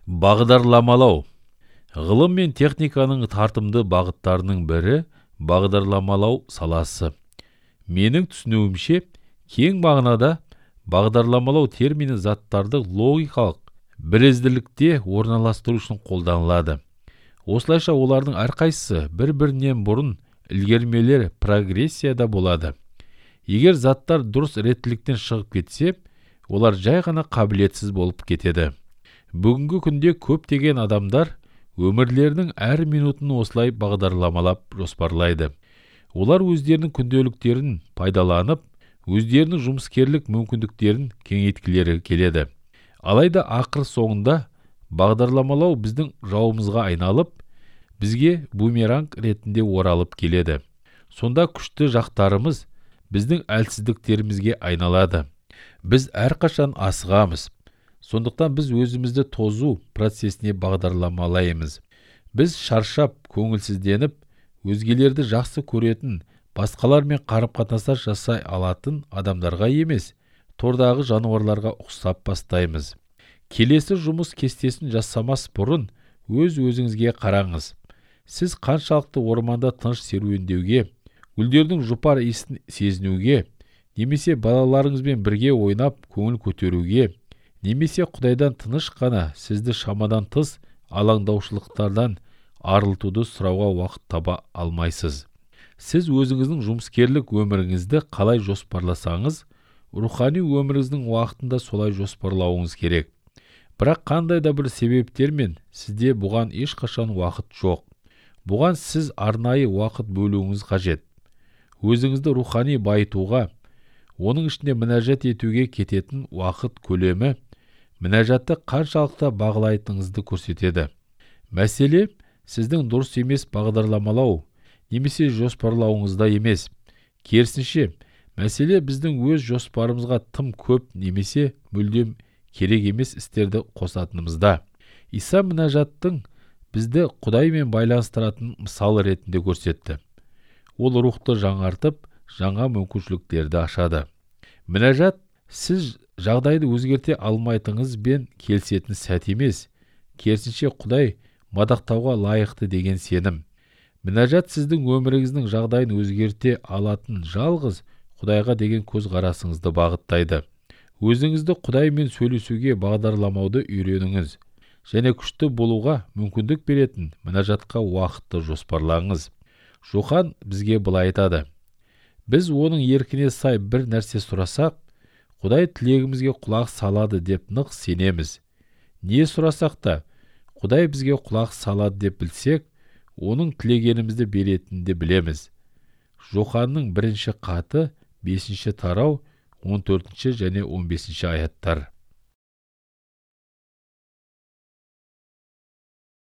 Бағдарламалау. Ғылым мен техниканың тартымды бағыттарының бірі бағдарламалау саласы. Менің түсінуімше, кең мағынада бағдарламалау термині заттарды логикалық бірізділікте орналастыру үшін қолданылады. Осылайша олардың әрқайсысы бір-бірінен бұрын ілгермелер прогрессияда болады. Егер заттар дұрыс реттіліктен шығып кетсе, олар жай ғана қабілетсіз болып кетеді. Бүгінгі күнде көптеген адамдар өмірлерінің әр минутын осылай бағдарламалап жоспарлайды. Олар өздерінің күнделіктерін пайдаланып, өздерінің жұмыскерлік мүмкіндіктерін кеңейткілері келеді. Алайда ақыр соңында бағдарламалау біздің жауымызға айналып, бізге бумеранг ретінде оралып келеді. Сонда күшті жақтарымыз біздің әлсіздіктерімізге айналады. Біз әрқашан асығамыз. Сондықтан біз өзімізді тозу процесіне бағдарламалаймыз. Біз шаршап, көңілсізденіп, өзгелерді жақсы көретін, басқалармен қарым-қатынастар жасай алатын адамдарға емес, тордағы жануарларға ұқсап бастаймыз. Келесі жұмыс кестесін жасамас бұрын өз-өзіңізге қараңыз. Сіз қаншалықты орманда тыныш серуендеуге, гүлдердің жұпар иісін сезінуге, немесе балаларыңызбен бірге ойнап көңіл көтеруге, немесе Құдайдан тыныш қана сізді шамадан тыс алаңдаушылықтардан арылтуды сұрауға уақыт таба алмайсыз. Сіз өзіңіздің жұмыскерлік өміріңізді қалай жоспарласаңыз, рухани өміріңіздің уақытында солай жоспарлауыңыз керек. Бірақ қандай да бір себептермен сізде бұған ешқашан уақыт жоқ. Бұған сіз арнайы уақыт бөлуіңіз қажет. Өзіңізді рухани байытуға, оның ішінде мінәжат етуге кететін уақыт көлемі мінәжатты қаншалықты бағалайтыныңызды көрсетеді. Мәселе сіздің дұрыс емес бағдарламалау немесе жоспарлауыңызда емес. Керісінше, мәселе біздің өз жоспарымызға тым көп немесе мүлдем керек емес істерді қосатынымызда. Иса мінәжаттың бізді Құдаймен байланыстыратын мысал ретінде көрсетті. Ол рухты жаңартып, жаңа мүмкіншіліктерді ашады. Мінәжат сіз жағдайды өзгерте алмайтыңыз бен келісетін сәт емес, керісінше Құдай мадақтауға лайықты деген сенім. Мінәжат сіздің өміріңіздің жағдайын өзгерте алатын жалғыз Құдайға деген көзқарасыңызды бағыттайды. Өзіңізді Құдаймен сөйлесуге бағдарламауды үйреніңіз, және күшті болуға мүмкіндік беретін мінәжатқа уақытты жоспарлаңыз. Жохан бізге былай айтады: біз оның еркіне сай бір нәрсе сұрасақ, Құдай тілегімізге құлақ салады деп нық сенеміз. Не сұрасақ та, Құдай бізге құлақ салады деп білсек, оның тілегенімізді беретінді білеміз. Жоханның 1 хаты 5 тарау 14 және 15 аяттар.